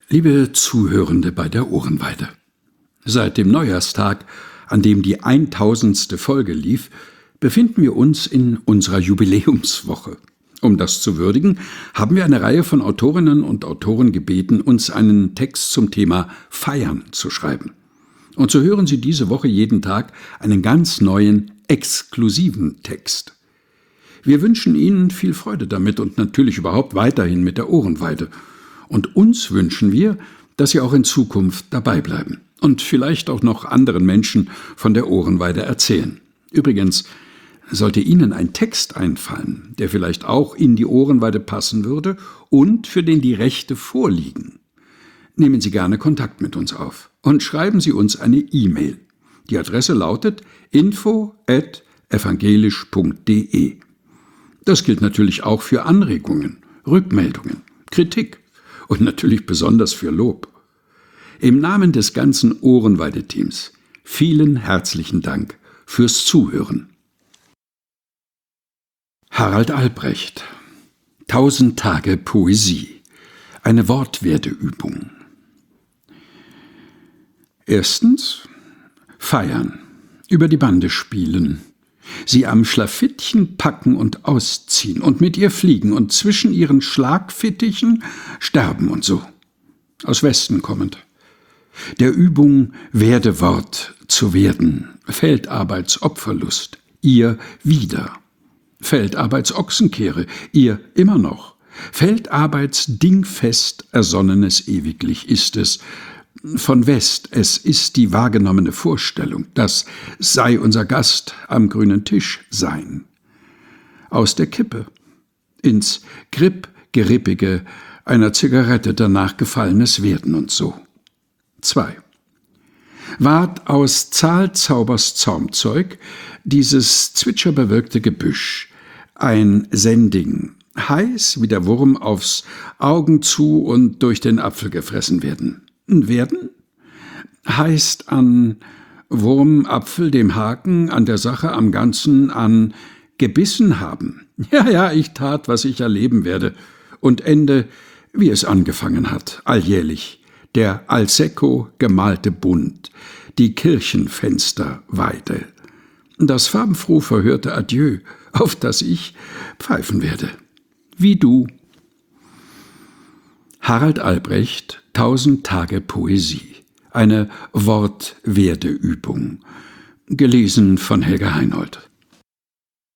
Liebe Zuhörende bei der Ohrenweide, seit dem Neujahrstag, an dem die 1000. Folge lief, befinden wir uns in unserer Jubiläumswoche. Um das zu würdigen, haben wir eine Reihe von Autorinnen und Autoren gebeten, uns einen Text zum Thema Feiern zu schreiben. Und so hören Sie diese Woche jeden Tag einen ganz neuen, exklusiven Text. Wir wünschen Ihnen viel Freude damit und natürlich überhaupt weiterhin mit der Ohrenweide. Und uns wünschen wir, dass Sie auch in Zukunft dabei bleiben und vielleicht auch noch anderen Menschen von der Ohrenweide erzählen. Übrigens, sollte Ihnen ein Text einfallen, der vielleicht auch in die Ohrenweide passen würde und für den die Rechte vorliegen, nehmen Sie gerne Kontakt mit uns auf und schreiben Sie uns eine E-Mail. Die Adresse lautet info@evangelisch.de. Das gilt natürlich auch für Anregungen, Rückmeldungen, Kritik und natürlich besonders für Lob. Im Namen des ganzen Ohrenweide-Teams vielen herzlichen Dank fürs Zuhören. Harald Albrecht, 1000 Tage Poesie, eine Wortwerteübung. Erstens, feiern, über die Bande spielen, sie am Schlafittchen packen und ausziehen und mit ihr fliegen und zwischen ihren Schlagfittichen sterben und so. Aus Westen kommend. Der Übung Werdewort zu werden, Feldarbeitsopferlust, ihr wieder. Feldarbeitsochsenkehre, ihr immer noch. Feldarbeitsdingfest ersonnenes ewiglich ist es. Von West, es ist die wahrgenommene Vorstellung, das sei unser Gast am grünen Tisch sein. Aus der Kippe, ins Gerippige einer Zigarette danach gefallenes Werden und so. 2. Ward aus Zahlzaubers Zaumzeug dieses zwitscherbewölkte Gebüsch, ein Sending, heiß wie der Wurm aufs Augen zu und durch den Apfel gefressen werden. Werden heißt an Wurm, Apfel, dem Haken, an der Sache, am Ganzen, an gebissen haben. Ja, ich tat, was ich erleben werde, und ende, wie es angefangen hat, alljährlich, der al secco gemalte Bund, die Kirchenfensterweide, das farbenfroh verhörte Adieu, auf das ich pfeifen werde. Wie du. Harald Albrecht, 1000 Tage Poesie, eine Wortwerteübung, gelesen von Helga Heinold.